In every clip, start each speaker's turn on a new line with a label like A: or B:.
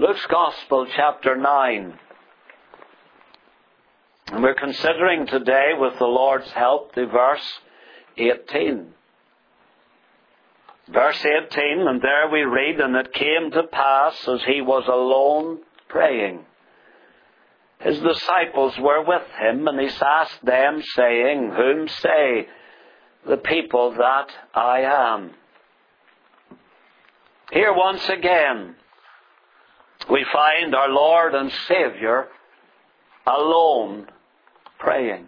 A: Luke's Gospel, chapter 9. And we're considering today, with the Lord's help, the verse 18. Verse 18, and there we read, "And it came to pass, as he was alone praying, his disciples were with him, and he asked them, saying, Whom say the people that I am?" Here once again, we find our Lord and Savior alone praying.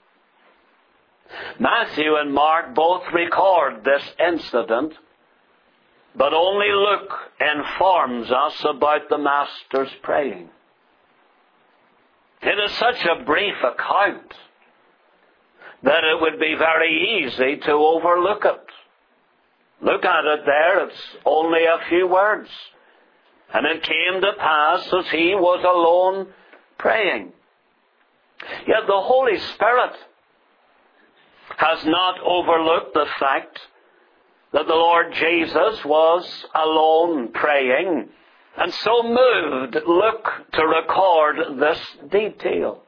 A: Matthew and Mark both record this incident, but only Luke informs us about the Master's praying. It is such a brief account that it would be very easy to overlook it. Look at it there, it's only a few words. "And it came to pass as he was alone praying." Yet the Holy Spirit has not overlooked the fact that the Lord Jesus was alone praying, and so moved Luke to record this detail.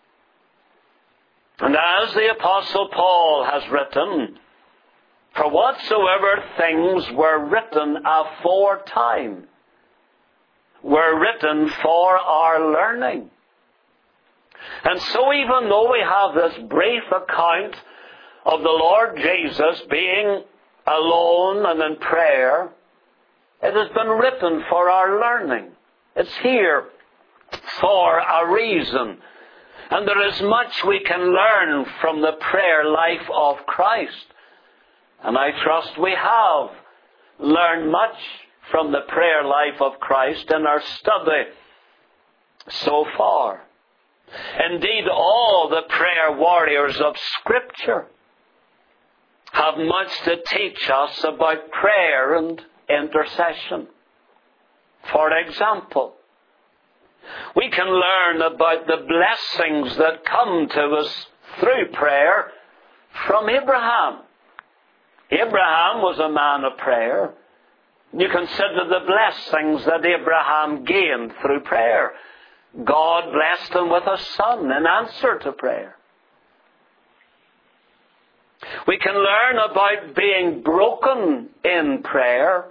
A: And as the Apostle Paul has written, "For whatsoever things were written aforetime were written for our learning." And so even though we have this brief account of the Lord Jesus being alone and in prayer, it has been written for our learning. It's here for a reason. And there is much we can learn from the prayer life of Christ. And I trust we have learned much from the prayer life of Christ in our study so far. Indeed, all the prayer warriors of Scripture have much to teach us about prayer and intercession. For example, we can learn about the blessings that come to us through prayer from Abraham. Abraham was a man of prayer. You consider the blessings that Abraham gained through prayer. God blessed him with a son in answer to prayer. We can learn about being broken in prayer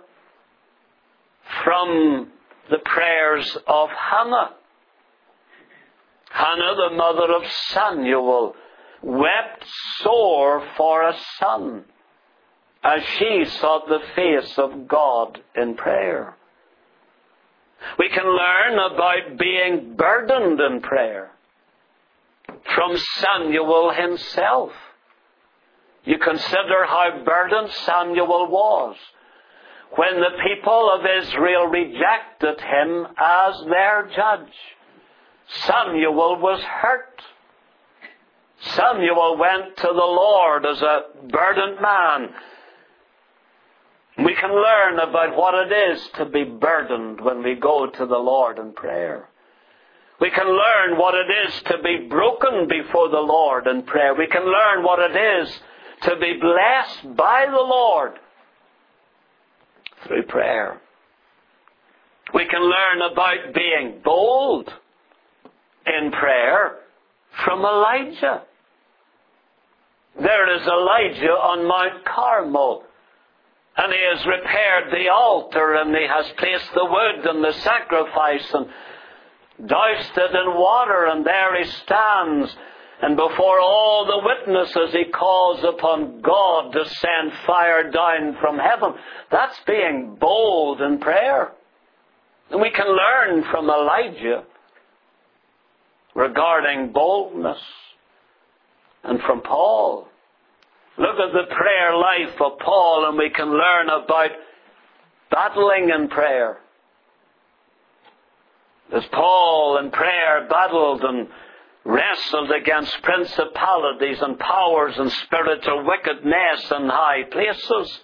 A: from the prayers of Hannah. Hannah, the mother of Samuel, wept sore for a son as she sought the face of God in prayer. We can learn about being burdened in prayer from Samuel himself. You consider how burdened Samuel was when the people of Israel rejected him as their judge. Samuel was hurt. Samuel went to the Lord as a burdened man. We can learn about what it is to be burdened when we go to the Lord in prayer. We can learn what it is to be broken before the Lord in prayer. We can learn what it is to be blessed by the Lord through prayer. We can learn about being bold in prayer from Elijah. There is Elijah on Mount Carmel. And he has repaired the altar, and he has placed the wood and the sacrifice and doused it in water, and there he stands. And before all the witnesses, he calls upon God to send fire down from heaven. That's being bold in prayer. And we can learn from Elijah regarding boldness. And from Paul. Look at the prayer life of Paul, and we can learn about battling in prayer. As Paul in prayer battled and wrestled against principalities and powers and spiritual wickedness in high places.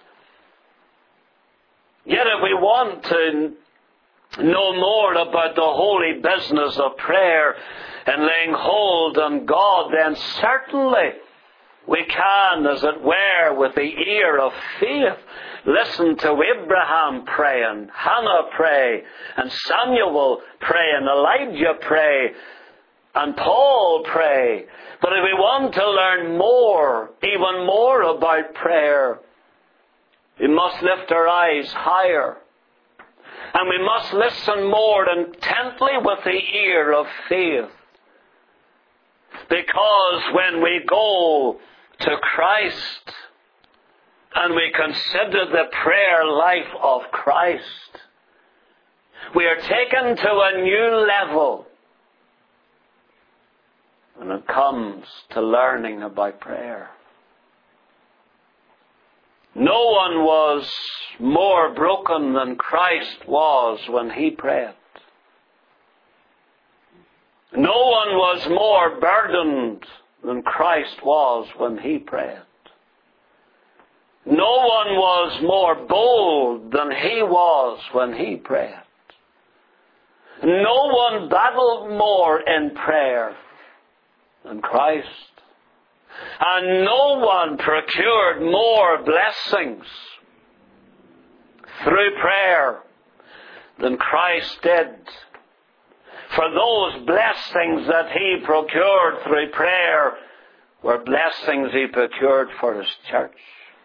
A: Yet if we want to know more about the holy business of prayer and laying hold on God, then certainly We can, as it were, with the ear of faith, listen to Abraham praying, Hannah pray, and Samuel pray, and Elijah pray, and Paul pray. But if we want to learn more, even more about prayer, we must lift our eyes higher. And we must listen more intently with the ear of faith. Because when we go to Christ and we consider the prayer life of Christ, we are taken to a new level when it comes to learning about prayer. No one was more broken than Christ was when he prayed. No one was more burdened than Christ was when he prayed. No one was more bold than he was when he prayed. No one battled more in prayer than Christ. And no one procured more blessings through prayer than Christ did. For those blessings that he procured through prayer were blessings he procured for his church.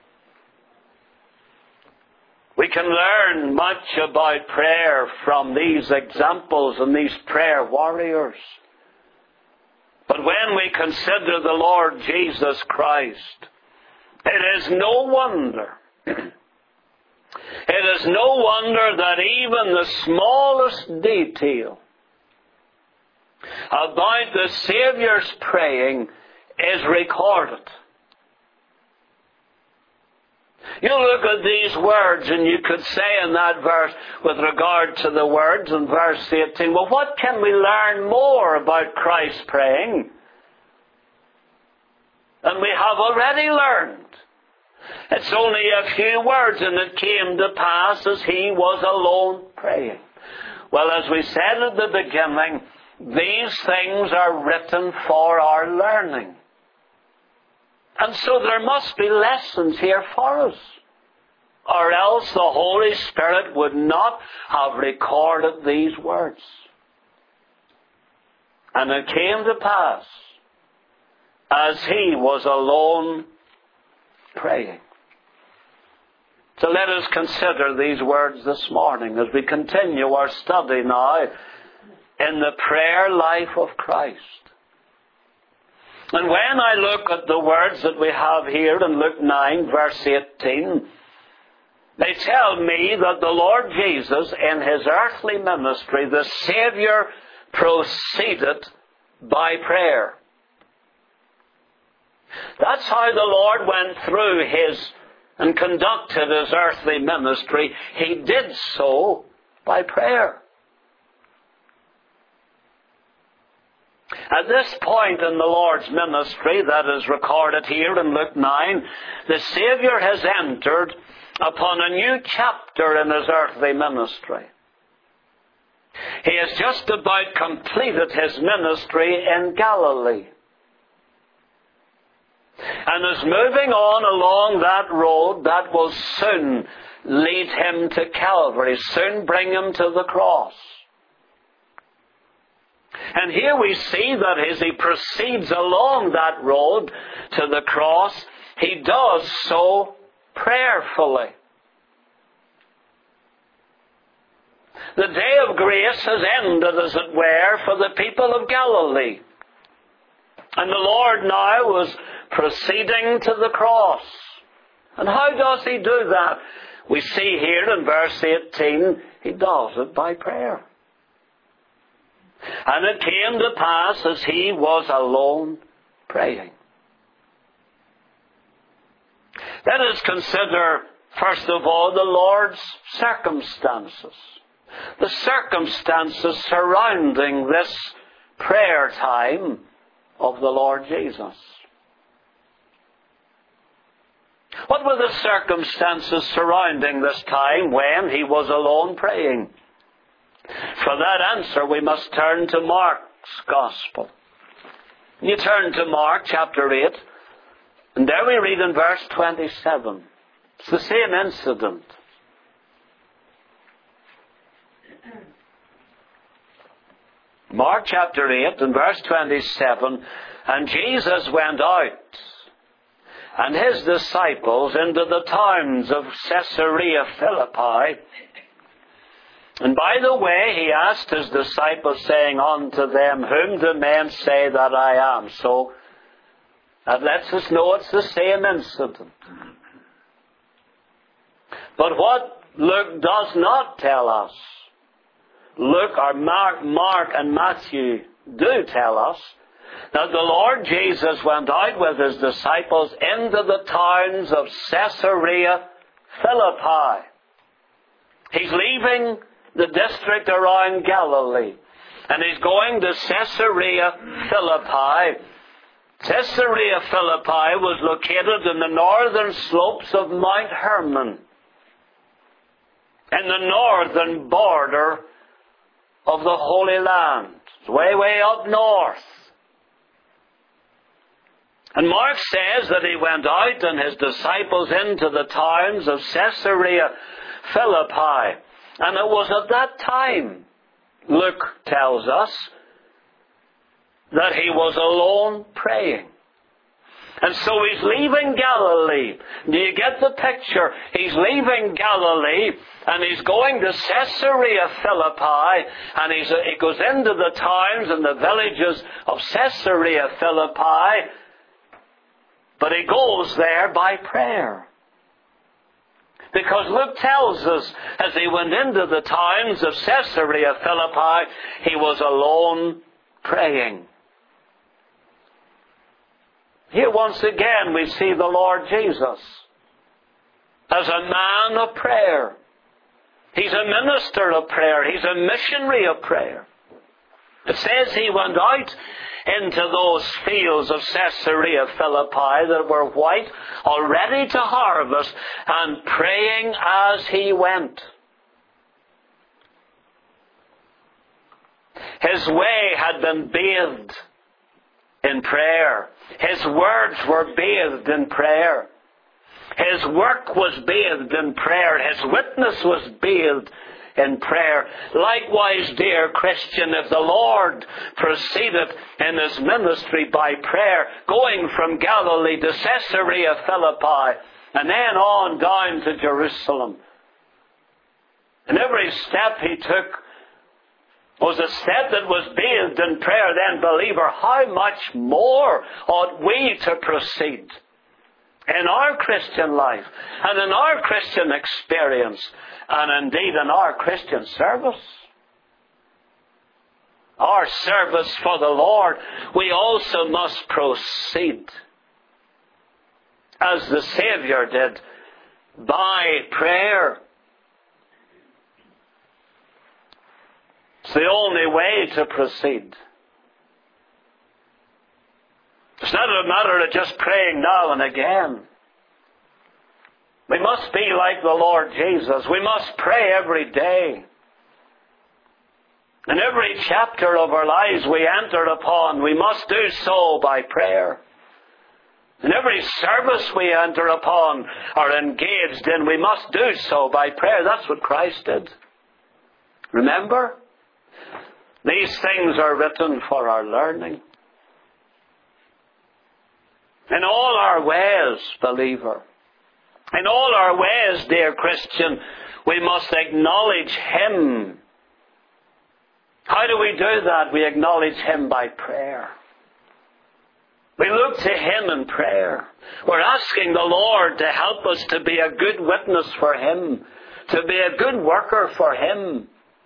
A: We can learn much about prayer from these examples and these prayer warriors. But when we consider the Lord Jesus Christ, it is no wonder, that even the smallest detail about the Saviour's praying is recorded. You look at these words and you could say in that verse, with regard to the words in verse 18, well, what can we learn more about Christ's praying than we have already learned? It's only a few words, and it came to pass as he was alone praying. Well, as we said at the beginning, these things are written for our learning. And so there must be lessons here for us, or else the Holy Spirit would not have recorded these words. And it came to pass, as he was alone praying. So let us consider these words this morning as we continue our study now in the prayer life of Christ. And when I look at the words that we have here in Luke 9, verse 18, they tell me that the Lord Jesus, in his earthly ministry, the Saviour, proceeded by prayer. That's how the Lord went through and conducted his earthly ministry. He did so by prayer. At this point in the Lord's ministry that is recorded here in Luke 9, the Saviour has entered upon a new chapter in his earthly ministry. He has just about completed his ministry in Galilee, and is moving on along that road that will soon lead him to Calvary, soon bring him to the cross. And here we see that as he proceeds along that road to the cross, he does so prayerfully. The day of grace has ended, as it were, for the people of Galilee. And the Lord now was proceeding to the cross. And how does he do that? We see here in verse 18, he does it by prayer. And it came to pass as he was alone praying. Let us consider, first of all, the Lord's circumstances. The circumstances surrounding this prayer time of the Lord Jesus. What were the circumstances surrounding this time when he was alone praying? For that answer, we must turn to Mark's Gospel. You turn to Mark chapter 8 And there we read in verse 27. It's the same incident. Mark chapter 8 and verse 27. And Jesus went out, and his disciples, into the towns of Caesarea Philippi. And by the way, he asked his disciples, saying unto them, Whom do men say that I am? So that lets us know it's the same incident. But what Luke does not tell us, Luke or Mark and Matthew do tell us, that the Lord Jesus went out with his disciples into the towns of Caesarea Philippi. He's leaving the district around Galilee, and he's going to Caesarea Philippi. Caesarea Philippi was located in the northern slopes of Mount Hermon, in the northern border of the Holy Land. It's way up north. And Mark says that he went out and his disciples into the towns of Caesarea Philippi. And it was at that time, Luke tells us, that he was alone praying. And so he's leaving Galilee. Do you get the picture? He's leaving Galilee and he's going to Caesarea Philippi, and he goes into the towns and the villages of Caesarea Philippi, but he goes there by prayer. Because Luke tells us, as he went into the towns of Caesarea Philippi, he was alone praying. Here once again we see the Lord Jesus as a man of prayer. He's a minister of prayer. He's a missionary of prayer. It says he went out into those fields of Caesarea Philippi that were white, all ready to harvest, and praying as he went. His way had been bathed in prayer. His words were bathed in prayer. His work was bathed in prayer. His witness was bathed in prayer. Likewise, dear Christian, if the Lord proceeded in his ministry by prayer, going from Galilee to Caesarea Philippi, and then on down to Jerusalem, and every step he took was a step that was bathed in prayer, then, believer, how much more ought we to proceed in our Christian life and in our Christian experience and indeed in our Christian service? Our service for the Lord, we also must proceed, as the Savior did, by prayer. It's the only way to proceed. It's not a matter of just praying now and again. We must be like the Lord Jesus. We must pray every day. In every chapter of our lives we enter upon, we must do so by prayer. In every service we enter upon or engaged in, we must do so by prayer. That's what Christ did. Remember? These things are written for our learning. In all our ways, believer, in all our ways, dear Christian, we must acknowledge Him. How do we do that? We acknowledge Him by prayer. We look to Him in prayer. We're asking the Lord to help us to be a good witness for Him, to be a good worker for Him,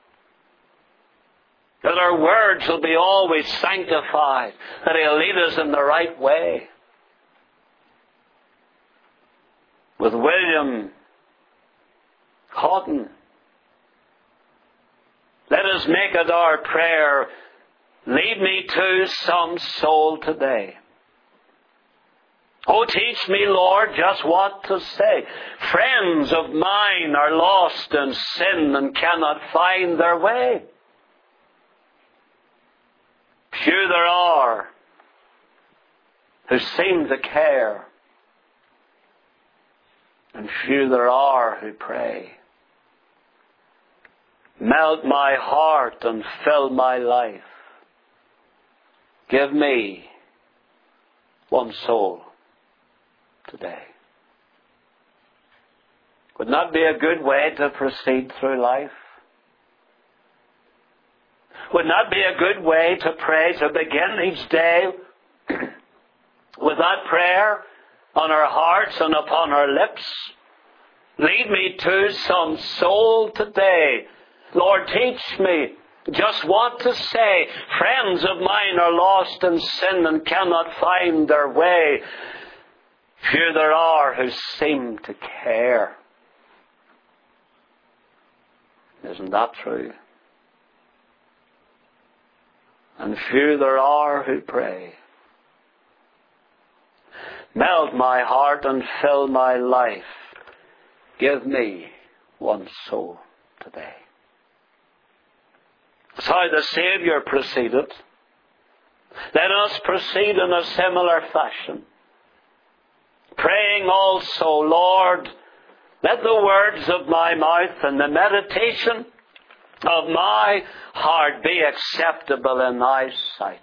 A: that our words will be always sanctified, that He'll lead us in the right way. With William Houghton, let us make it our prayer, lead me to some soul today. Oh, teach me, Lord, just what to say. Friends of mine are lost in sin and cannot find their way. Few there are who seem to care and few there are who pray. Melt my heart and fill my life. Give me one soul today. Would not be a good way to proceed through life? Would not be a good way to pray, to begin each day with that prayer on our hearts and upon our lips? Lead me to some soul today. Lord, teach me just what to say. Friends of mine are lost in sin and cannot find their way. Few there are who seem to care. Isn't that true? And few there are who pray. Melt my heart and fill my life. Give me one soul today. That's how the Saviour proceeded. Let us proceed in a similar fashion. Praying also, Lord, let the words of my mouth and the meditation of my heart be acceptable in thy sight.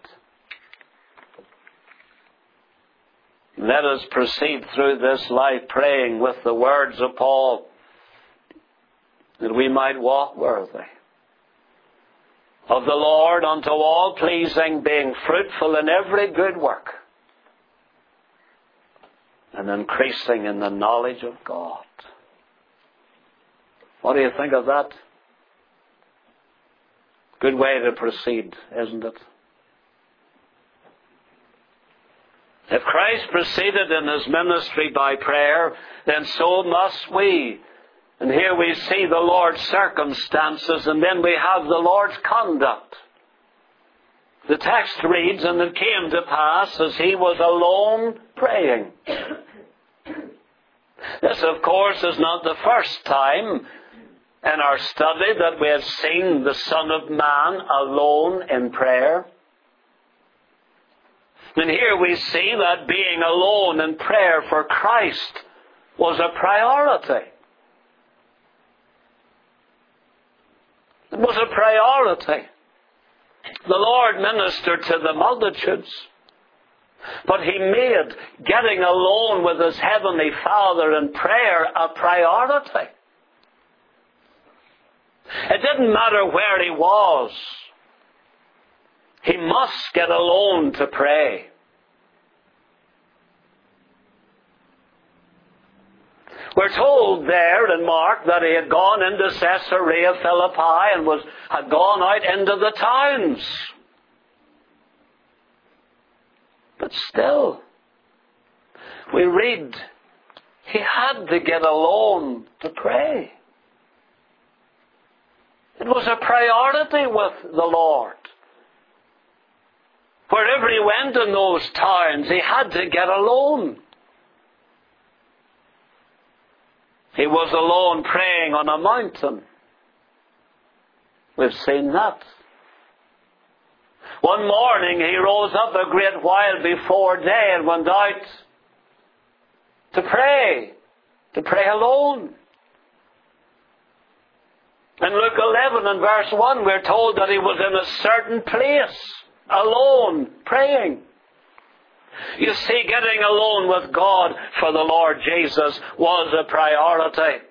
A: Let us proceed through this life praying with the words of Paul, that we might walk worthy of the Lord unto all pleasing, being fruitful in every good work, and increasing in the knowledge of God. What do you think of that? Good way to proceed, isn't it? If Christ proceeded in his ministry by prayer, then so must we. And here we see the Lord's circumstances, and then we have the Lord's conduct. The text reads, and it came to pass as he was alone praying. This, of course, is not the first time in our study that we have seen the Son of Man alone in prayer. And here we see that being alone in prayer for Christ was a priority. It was a priority. The Lord ministered to the multitudes, but he made getting alone with his heavenly Father in prayer a priority. It didn't matter where he was. He must get alone to pray. We're told there in Mark that he had gone into Caesarea Philippi and had gone out into the towns. But still, we read he had to get alone to pray. It was a priority with the Lord. Wherever he went in those towns, he had to get alone. He was alone praying on a mountain. We've seen that. One morning he rose up a great while before day and went out to pray alone. In Luke 11 and verse 1 we're told that he was in a certain place, alone, praying. You see, getting alone with God for the Lord Jesus was a priority.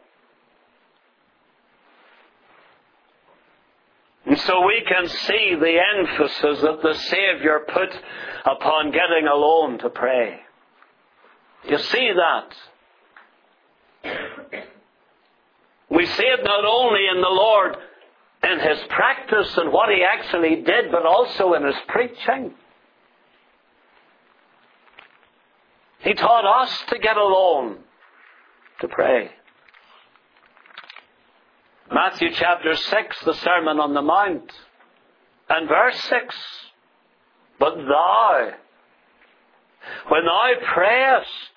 A: And so we can see the emphasis that the Savior put upon getting alone to pray. You see that? We see it not only in the Lord, in his practice and what he actually did, but also in his preaching. He taught us to get alone to pray. Matthew chapter 6, the Sermon on the Mount, and verse 6. But thou, when thou prayest,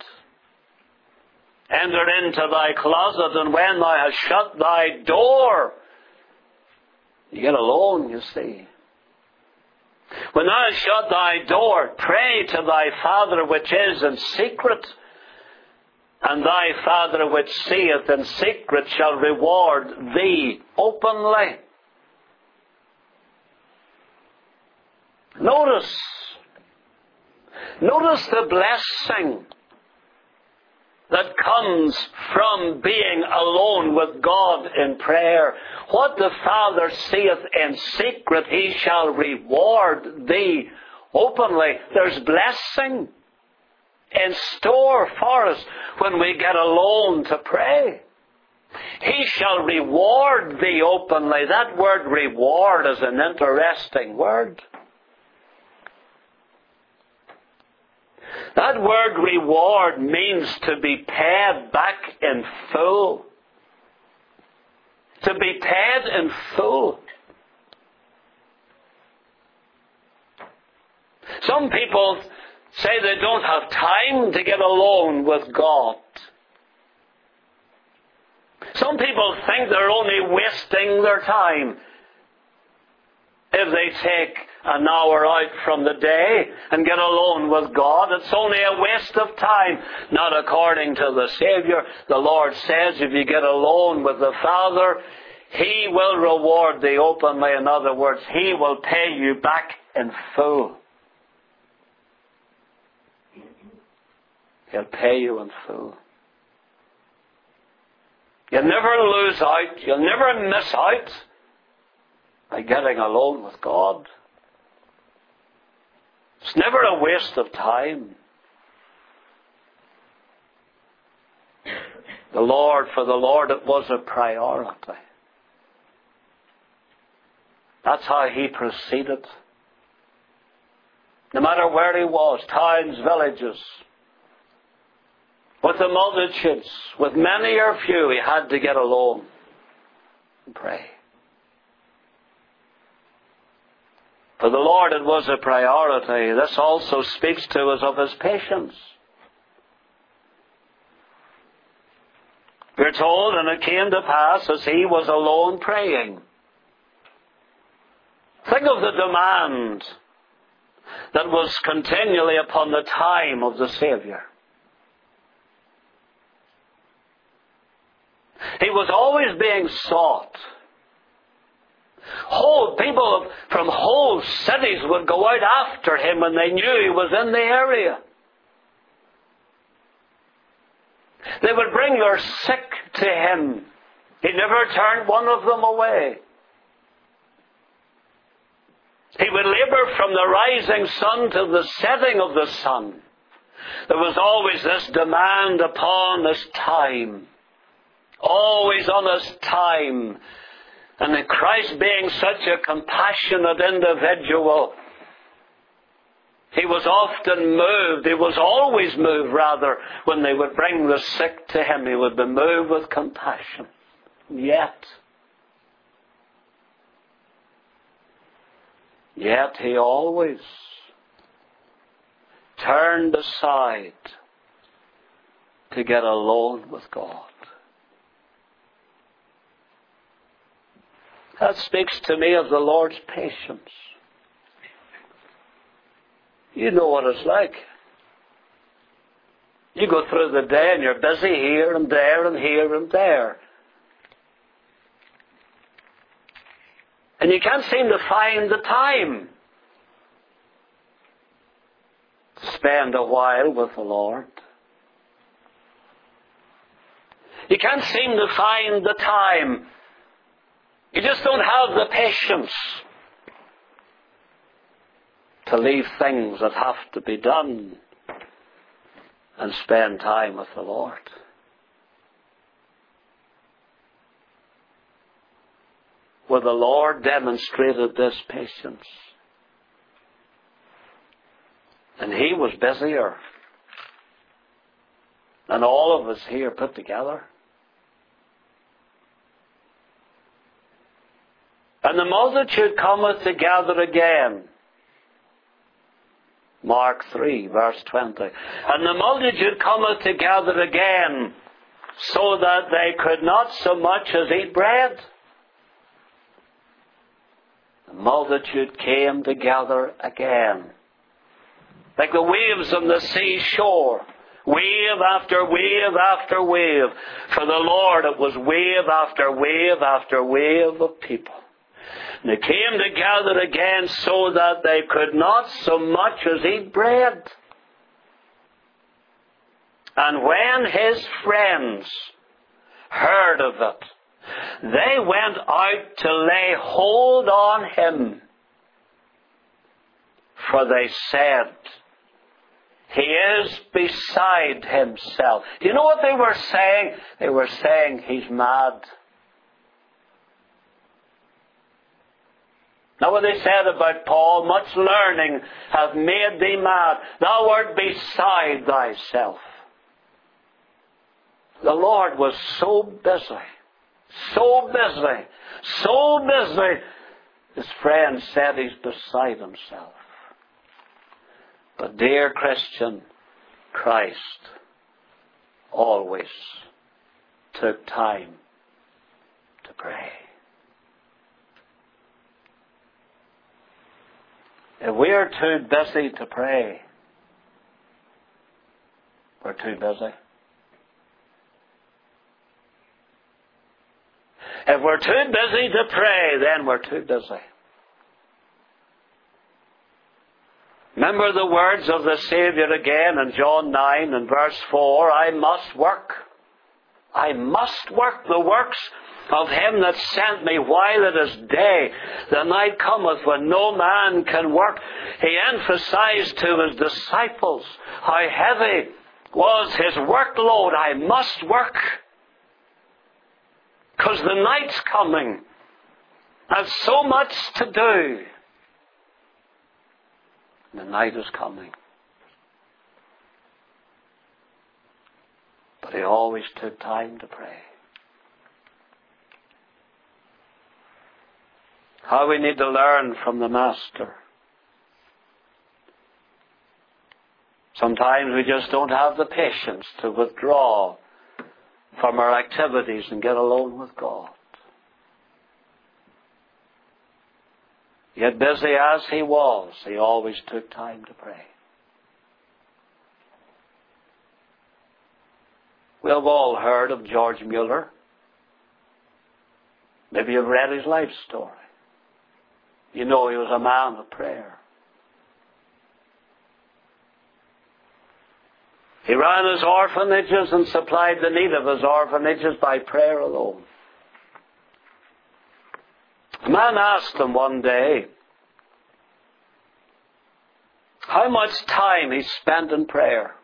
A: enter into thy closet, and when thou hast shut thy door, you get alone, you see. When thou hast shut thy door, pray to thy Father which is in secret, And thy Father which seeth in secret shall reward thee openly. Notice the blessing that comes from being alone with God in prayer. What the Father seeth in secret, He shall reward thee openly. There's blessing in store for us when we get alone to pray. He shall reward thee openly. That word reward is an interesting word. That word reward means to be paid back in full. To be paid in full. Some people say they don't have time to get alone with God. Some people think they're only wasting their time if they take an hour out from the day and get alone with God. It's only a waste of time. Not according to the Savior. The Lord says if you get alone with the Father, He will reward thee openly. In other words, He will pay you back in full. He'll pay you in full. You'll never lose out. You'll never miss out by getting alone with God. It's never a waste of time. For the Lord it was a priority. That's how He proceeded. No matter where He was, towns, villages, with the multitudes, with many or few, He had to get alone and pray. For the Lord it was a priority. This also speaks to us of His patience. We're told, and it came to pass as He was alone praying. Think of the demand that was continually upon the time of the Savior. He was always being sought. Whole people from whole cities would go out after Him when they knew He was in the area. They would bring their sick to Him. He never turned one of them away. He would labor from the rising sun to the setting of the sun. There was always this demand upon His time. Always on His time. And in Christ being such a compassionate individual, He was often moved. He was always moved, rather, when they would bring the sick to Him. He would be moved with compassion. Yet He always turned aside to get alone with God. That speaks to me of the Lord's patience. You know what it's like. You go through the day and you're busy here and there and here and there. And you can't seem to find the time to spend a while with the Lord. You can't seem to find the time. You just don't have the patience to leave things that have to be done and spend time with the Lord. Where the Lord demonstrated this patience. And He was busier than all of us here put together. And the multitude cometh together again. Mark 3, verse 20. And the multitude cometh together again, so that they could not so much as eat bread. The multitude came together again. Like the waves on the sea shore, Wave after wave after wave. For the Lord, it was wave after wave after wave of people. And they came together again so that they could not so much as eat bread. And when his friends heard of it, they went out to lay hold on him. For they said, he is beside himself. Do you know what they were saying? They were saying, he's mad. Now what they said about Paul, much learning hath made thee mad. Thou art beside thyself. The Lord was so busy, so busy, so busy. His friend said he's beside himself. But dear Christian, Christ always took time to pray. If we are too busy to pray, we're too busy. If we're too busy to pray, then we're too busy. Remember the words of the Savior again in John 9 and verse 4, I must work. I must work the works of him that sent me while it is day. The night cometh when no man can work. He emphasized to his disciples how heavy was his workload. I must work. Because the night's coming. I've so much to do. The night is coming. But he always took time to pray. How we need to learn from the Master. Sometimes we just don't have the patience to withdraw from our activities and get alone with God. Yet busy as he was, he always took time to pray. We have all heard of George Mueller. Maybe you've read his life story. You know he was a man of prayer. He ran his orphanages and supplied the need of his orphanages by prayer alone. A man asked him one day how much time he spent in prayer.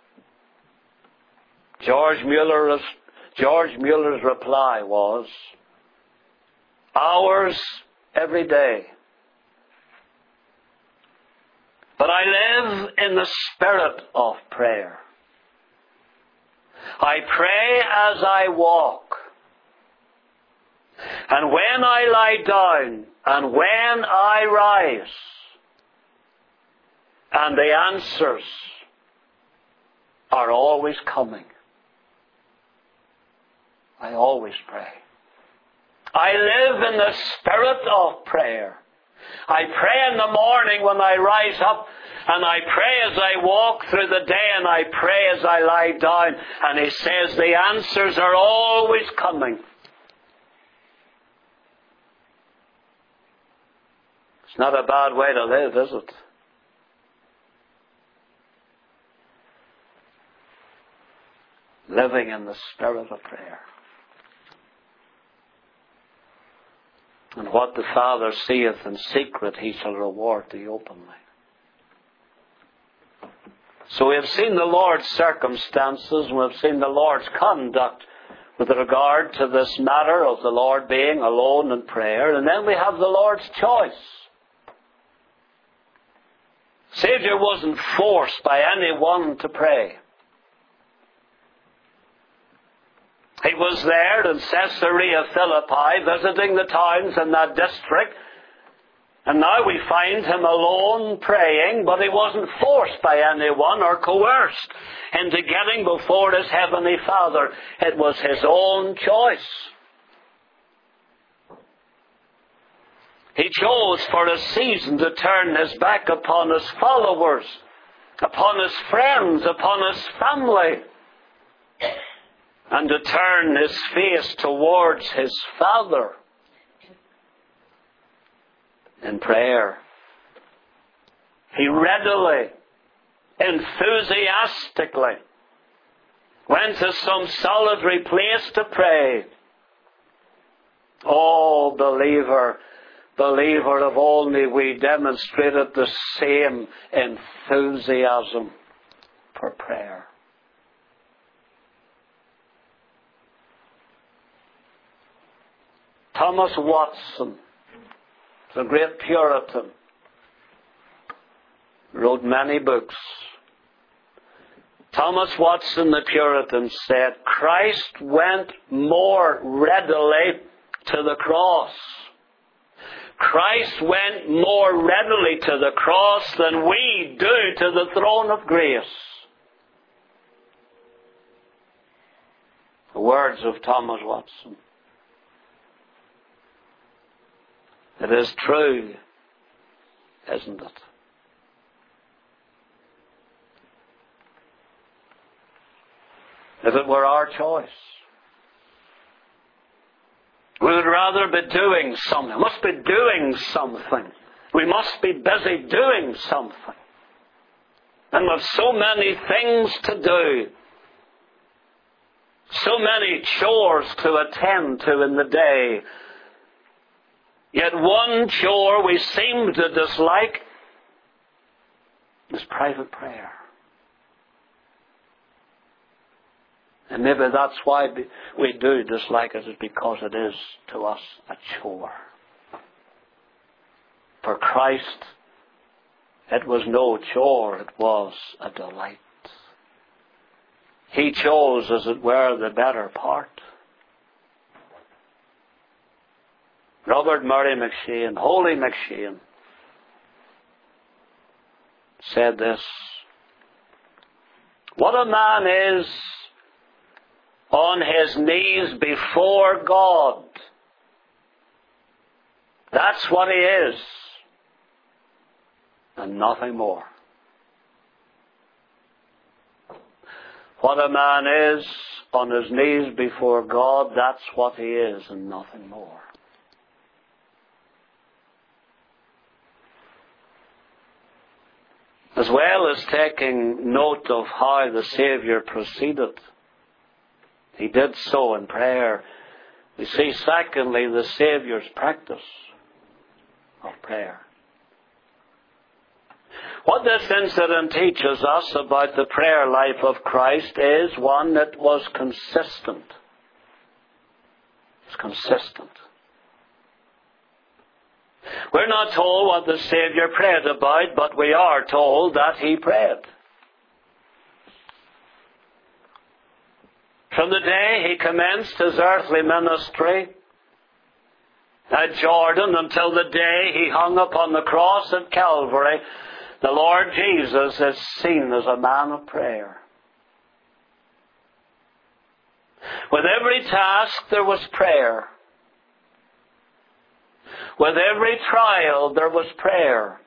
A: George Mueller's reply was, hours every day. But I live in the spirit of prayer. I pray as I walk. And when I lie down, and when I rise, and the answers are always coming. I always pray. I live in the spirit of prayer. I pray in the morning when I rise up, and I pray as I walk through the day, and I pray as I lie down. And he says the answers are always coming. It's not a bad way to live, is it? Living in the spirit of prayer. And what the Father seeth in secret, he shall reward thee openly. So we have seen the Lord's circumstances, and we have seen the Lord's conduct with regard to this matter of the Lord being alone in prayer. And then we have the Lord's choice. Savior wasn't forced by anyone to pray. He was there in Caesarea Philippi, visiting the towns in that district. And now we find him alone praying, but he wasn't forced by anyone or coerced into getting before his heavenly Father. It was his own choice. He chose for a season to turn his back upon his followers upon his friends, upon his family, and to turn his face towards his Father in prayer. He readily, enthusiastically went to some solitary place to pray. Oh, believer, if only we demonstrated the same enthusiasm for prayer. Thomas Watson, the great Puritan, wrote many books. Thomas Watson the Puritan said, Christ went more readily to the cross. Christ went more readily to the cross than we do to the throne of grace. The words of Thomas Watson. It is true, isn't it? If it were our choice, we would rather be doing something. We must be doing something. We must be busy doing something. And with so many things to do, so many chores to attend to in the day, yet one chore we seem to dislike is private prayer. And maybe that's why we do dislike it, is because it is to us a chore. For Christ, it was no chore, it was a delight. He chose, as it were, the better part. Robert Murray McCheyne, Holy McCheyne, said this: what a man is on his knees before God, that's what he is, and nothing more. What a man is on his knees before God, that's what he is, and nothing more. As well as taking note of how the Saviour proceeded, he did so in prayer. We see, secondly, the Saviour's practice of prayer. What this incident teaches us about the prayer life of Christ is one that was consistent. It's consistent. We're not told what the Saviour prayed about, but we are told that he prayed. From the day he commenced his earthly ministry at Jordan until the day he hung upon the cross at Calvary, the Lord Jesus is seen as a man of prayer. With every task there was prayer. With every trial there was prayer.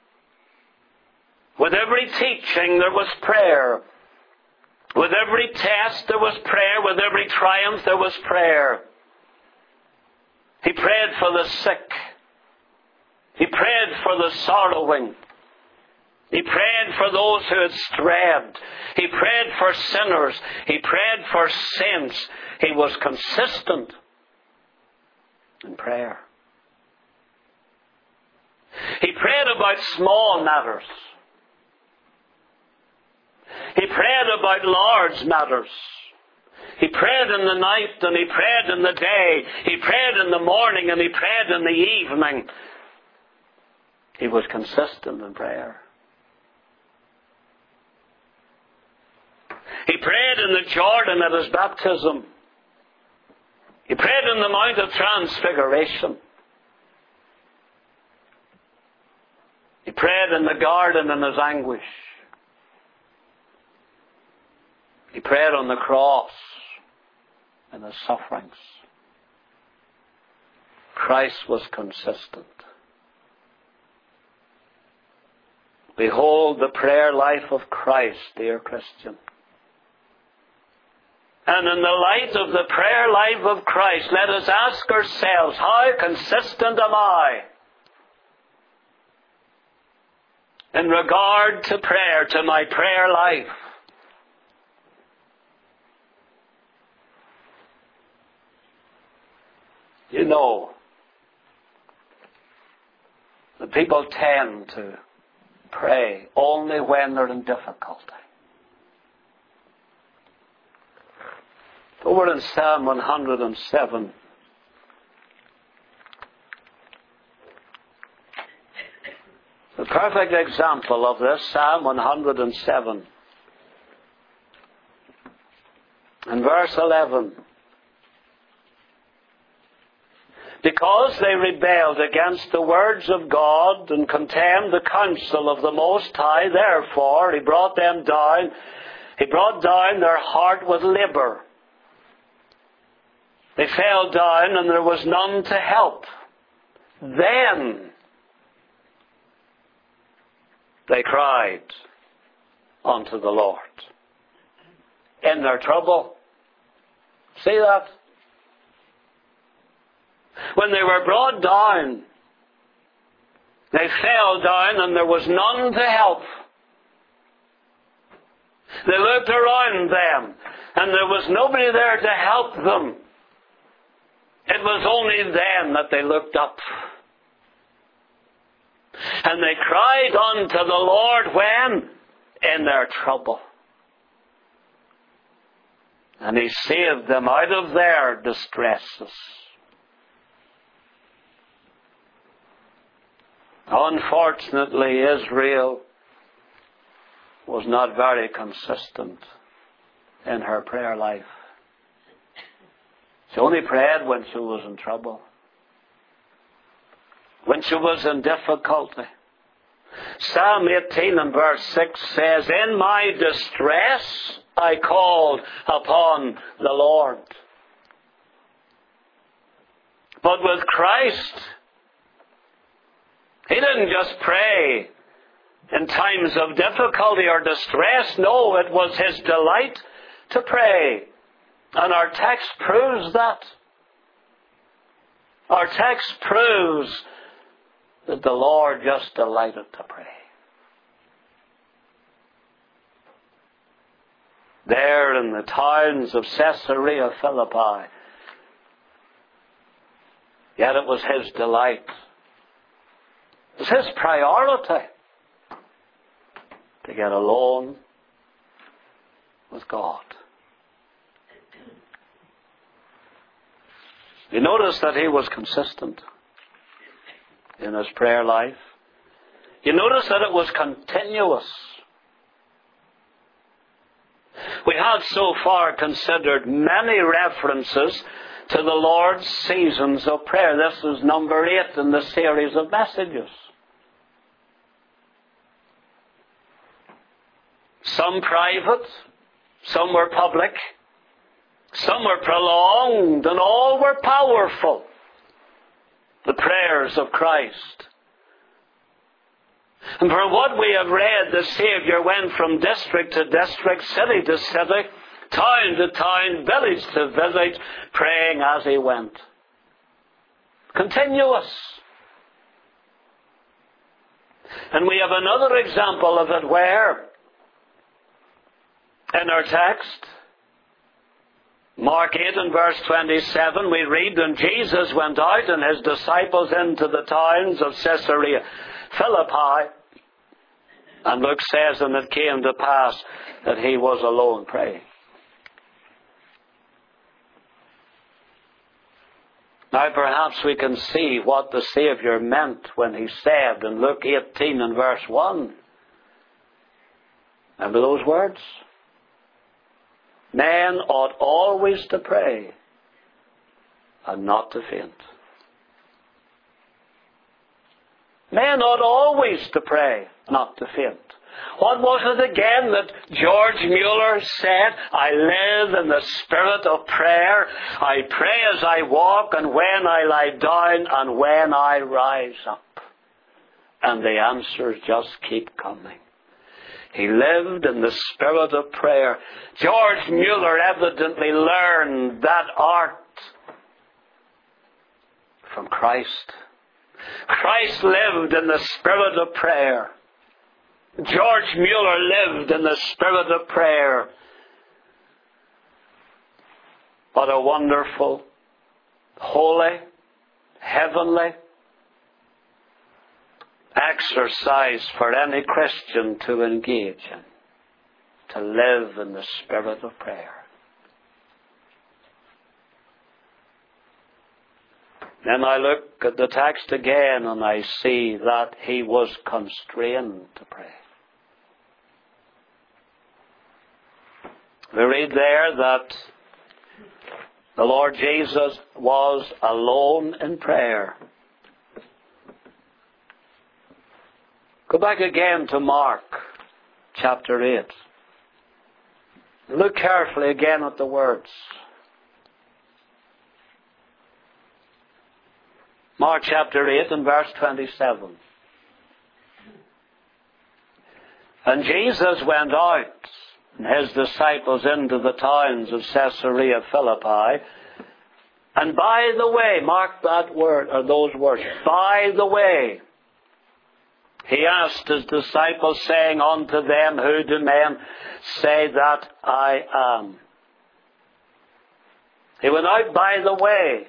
A: With every teaching there was prayer. With every test there was prayer. With every triumph there was prayer. He prayed for the sick. He prayed for the sorrowing. He prayed for those who had strayed. He prayed for sinners. He prayed for saints. He was consistent in prayer. He prayed about small matters. He prayed about large matters. He prayed in the night and he prayed in the day. He prayed in the morning and he prayed in the evening. He was consistent in prayer. He prayed in the Jordan at his baptism. He prayed in the Mount of Transfiguration. He prayed in the garden in his anguish. He prayed on the cross in his sufferings. Christ was consistent. Behold the prayer life of Christ, dear Christian. And in the light of the prayer life of Christ, let us ask ourselves, how consistent am I in regard to prayer, to my prayer life? You know, the people tend to pray only when they're in difficulty. Over in Psalm 107, the perfect example of this, Psalm 107, in verse 11. Because they rebelled against the words of God and contemned the counsel of the Most High, therefore He brought them down. He brought down their heart with labour. They fell down and there was none to help. Then they cried unto the Lord in their trouble. See that? When they were brought down, they fell down and there was none to help. They looked around them and there was nobody there to help them. It was only then that they looked up. And they cried unto the Lord when? In their trouble. And He saved them out of their distresses. Unfortunately, Israel was not very consistent in her prayer life. She only prayed when she was in trouble, when she was in difficulty. Psalm 18 and verse 6 says, In my distress I called upon the Lord. But with Christ, He didn't just pray in times of difficulty or distress. No, it was His delight to pray. And our text proves that. Our text proves that the Lord just delighted to pray. There in the towns of Caesarea Philippi, yet it was His delight. It was His priority to get alone with God. You notice that he was consistent in his prayer life. You notice that it was continuous. We have so far considered many references to the Lord's seasons of prayer. This is number 8 in the series of messages. Some private, some were public, some were prolonged, and all were powerful. The prayers of Christ. And from what we have read, the Saviour went from district to district, city to city, town to town, village to village, praying as he went. Continuous. And we have another example of it where, in our text, Mark 8 and verse 27, we read, And Jesus went out and his disciples into the towns of Caesarea Philippi. And Luke says, And it came to pass that he was alone praying. Now perhaps we can see what the Saviour meant when he said in Luke 18 and verse 1. Remember those words? Men ought always to pray and not to faint. Men ought always to pray, not to faint. What was it again that George Mueller said? I live in the spirit of prayer. I pray as I walk and when I lie down and when I rise up. And the answers just keep coming. He lived in the spirit of prayer. George Mueller evidently learned that art from Christ. Christ lived in the spirit of prayer. George Mueller lived in the spirit of prayer. What a wonderful, holy, heavenly exercise for any Christian to engage in, to live in the spirit of prayer. Then I look at the text again and I see that he was constrained to pray. We read there that the Lord Jesus was alone in prayer. Go back again to Mark chapter 8. Look carefully again at the words. Mark chapter 8 and verse 27. And Jesus went out and his disciples into the towns of Caesarea Philippi. And by the way, mark that word, or those words, by the way, he asked his disciples, saying unto them, who do men say that I am? He went out by the way.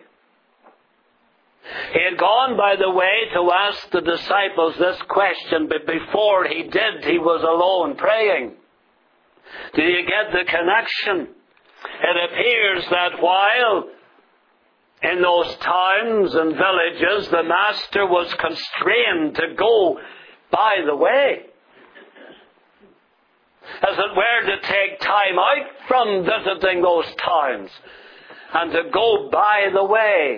A: He had gone by the way to ask the disciples this question, but before he did, he was alone praying. Do you get the connection? It appears that while in those towns and villages the Master was constrained to go by the way, as it were, to take time out from visiting those towns and to go by the way.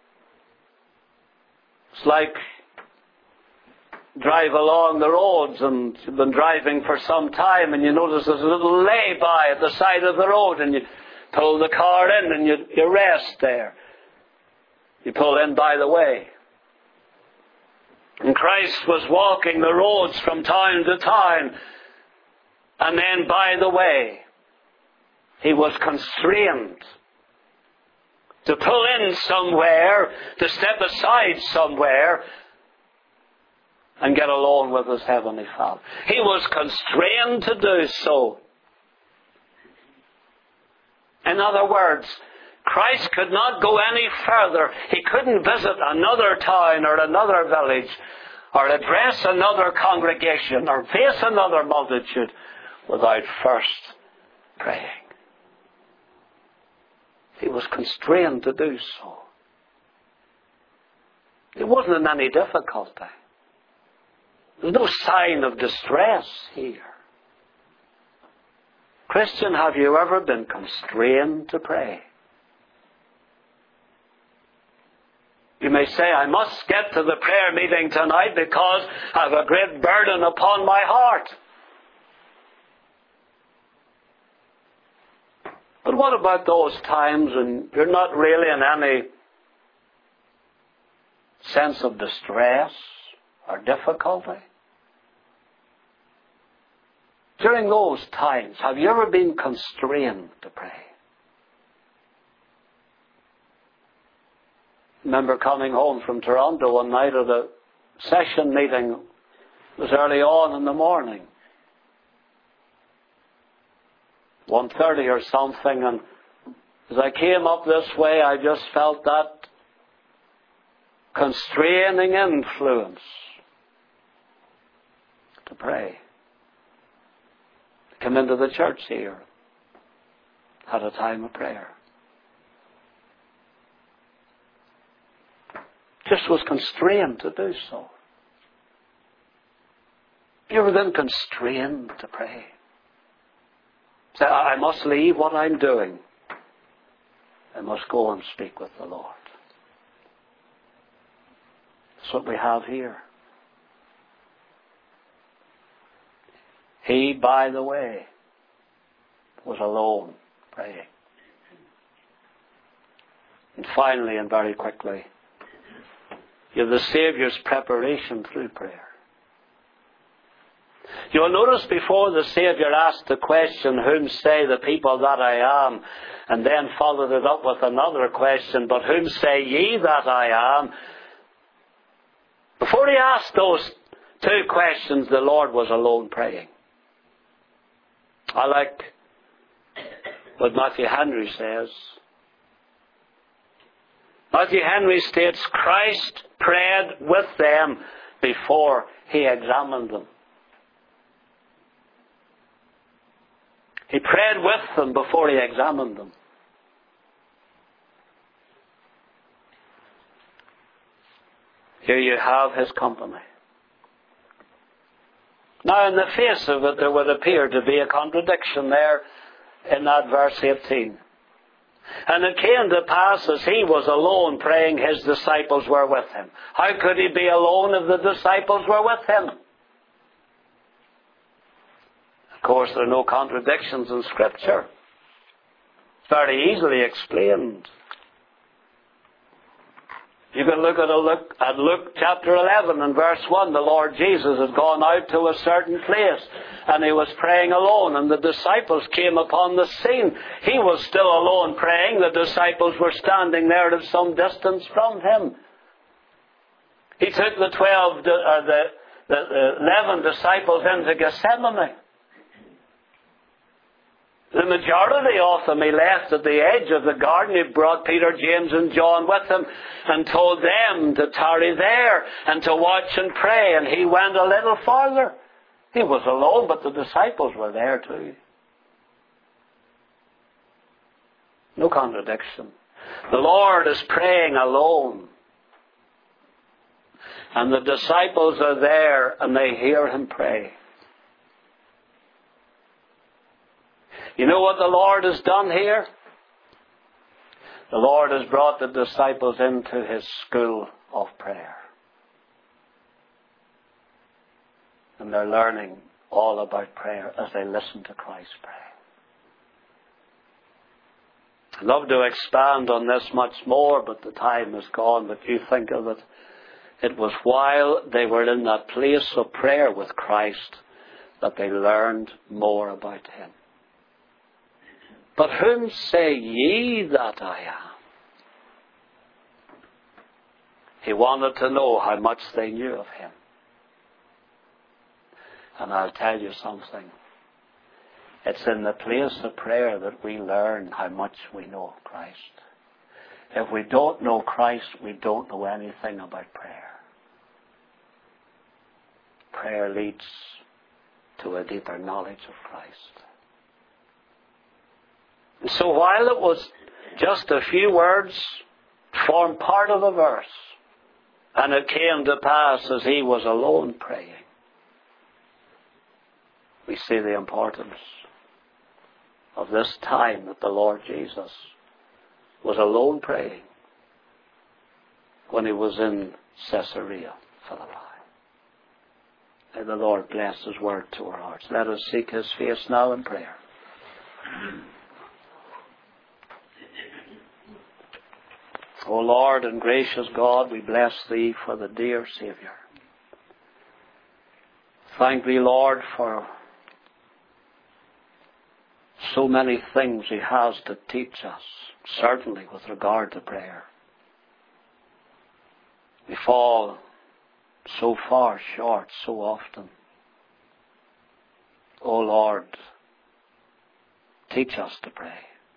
A: It's like drive along the roads and you've been driving for some time and you notice there's a little lay-by at the side of the road and you pull the car in and you rest there. You pull in by the way. And Christ was walking the roads from town to town, and then by the way, he was constrained to pull in somewhere, to step aside somewhere, and get alone with his heavenly Father. He was constrained to do so. In other words, Christ could not go any further. He couldn't visit another town or another village or address another congregation or face another multitude without first praying. He was constrained to do so. It wasn't in any difficulty. There's no sign of distress here. Christian, have you ever been constrained to pray? You may say, I must get to the prayer meeting tonight because I have a great burden upon my heart. But what about those times when you're not really in any sense of distress or difficulty? During those times, have you ever been constrained to pray? I remember coming home from Toronto one night at a session meeting. It was early on in the morning. 1:30 or something, and as I came up this way, I just felt that constraining influence to pray. I came into the church here, had a time of prayer. Just was constrained to do so. You ever been constrained to pray? Say, I must leave what I'm doing. I must go and speak with the Lord. That's what we have here. He, by the way, was alone praying. And finally, and very quickly, you have the Saviour's preparation through prayer. You'll notice before the Saviour asked the question, whom say the people that I am? And then followed it up with another question, but whom say ye that I am? Before he asked those two questions, the Lord was alone praying. I like what Matthew Henry says. Matthew Henry states, Christ prayed with them before he examined them. He prayed with them before he examined them. Here you have his company. Now, in the face of it, there would appear to be a contradiction there in that verse 18. And it came to pass, as he was alone praying, his disciples were with him. How could he be alone if the disciples were with him? Of course, there are no contradictions in Scripture. It's very easily explained. You can look at Luke chapter 11 and verse 1. The Lord Jesus had gone out to a certain place and he was praying alone, and the disciples came upon the scene. He was still alone praying. The disciples were standing there at some distance from him. He took the 11 disciples into Gethsemane. The majority of them he left at the edge of the garden. He brought Peter, James and John with him and told them to tarry there and to watch and pray. And he went a little farther. He was alone, but the disciples were there too. No contradiction. The Lord is praying alone. And the disciples are there and they hear him pray. You know what the Lord has done here? The Lord has brought the disciples into his school of prayer. And they're learning all about prayer as they listen to Christ pray. I'd love to expand on this much more, but the time is gone. But you think of it. It was while they were in that place of prayer with Christ that they learned more about him. But whom say ye that I am? He wanted to know how much they knew of him. And I'll tell you something. It's in the place of prayer that we learn how much we know of Christ. If we don't know Christ, we don't know anything about prayer. Prayer leads to a deeper knowledge of Christ. So while it was just a few words, formed part of the verse, and it came to pass as he was alone praying, we see the importance of this time that the Lord Jesus was alone praying when he was in Caesarea Philippi. May the Lord bless his word to our hearts. Let us seek his face now in prayer. O Lord and gracious God, we bless thee for the dear Saviour. Thank thee, Lord, for so many things he has to teach us, certainly with regard to prayer. We fall so far short so often. O Lord, teach us to pray.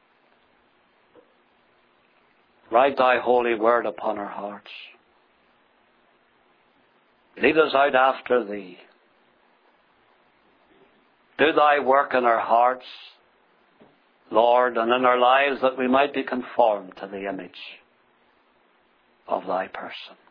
A: Write thy holy word upon our hearts. Lead us out after thee. Do thy work in our hearts, Lord, and in our lives, that we might be conformed to the image of thy person.